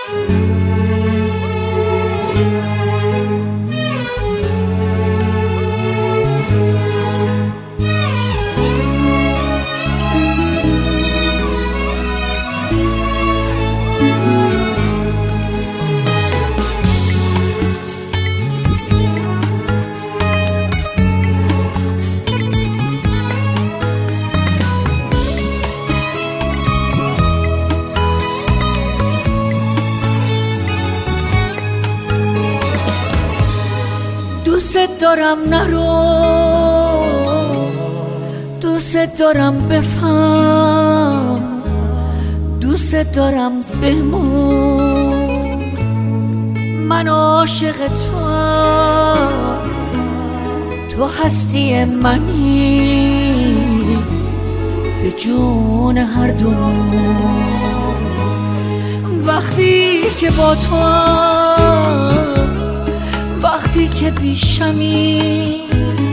دوست دارم نرو، دوست دارم بفهم، دوست دارم بمون. من عاشق توام، تو هستی منی، به جون هر دومون. وقتی که با توام، وقتی که پیشمی،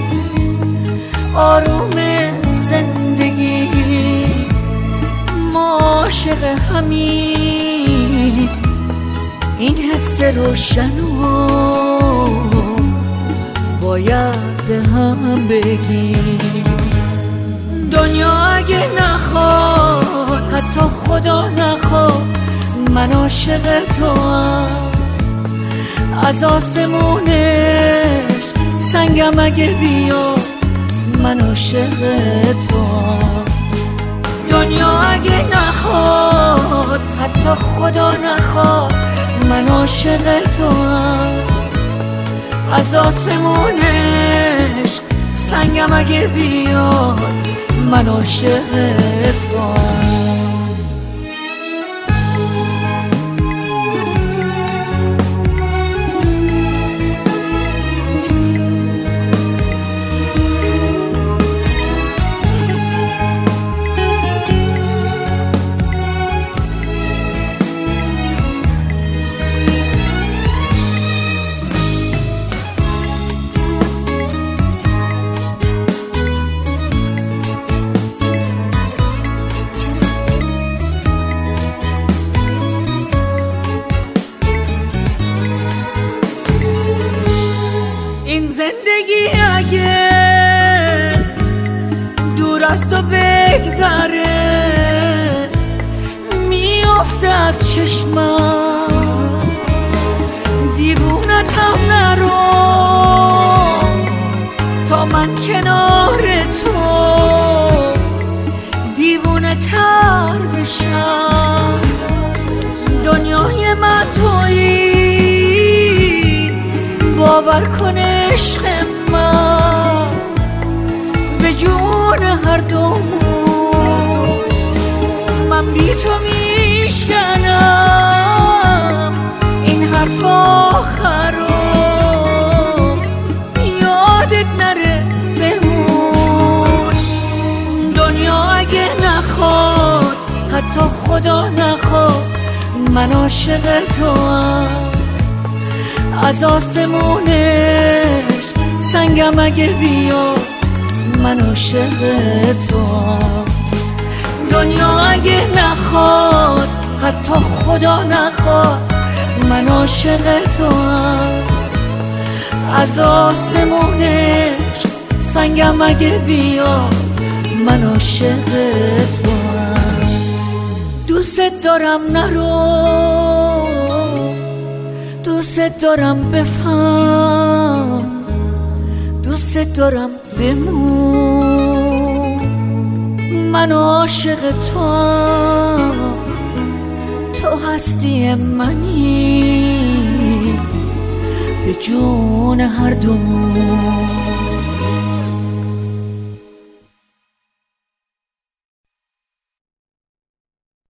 آروم زندگی، ما عاشق همین. این حس روشنو باید به هم بگیم. دنیا اگه نخواد، حتی خدا نخواد، من عاشق توام. از آسمونش سنگم اگه بیاد، من عاشق توام. دنیا اگه نخواد، حتی خدا نخواد، من عاشق توام. از آسمونش سنگم اگه بیاد، من عاشق توام. این زندگی اگه دور از تو بگذره، میافته از چشمم. دیوونتم نرو تا من کنار تو دیوونه تر بشم. دنیای من تویی، باور کن عشق من، به جون هر دومون. من بی تو میشکنم این حرف آخرو، یادت نره بمون. دنیا اگه نخواد، حتی خدا نخواد، من عاشق توام. از آسمونش سنگم اگه بیاد، من عاشق توام. دنیا اگه نخواد، حتی خدا نخواد، من عاشق توام. از آسمونش سنگم اگه بیاد، من عاشق توام. دوست دارم نرو، دوست دارم بفهم، دوست دارم بمون. من عاشق توام، تو هستی منی، به جون هر دومون.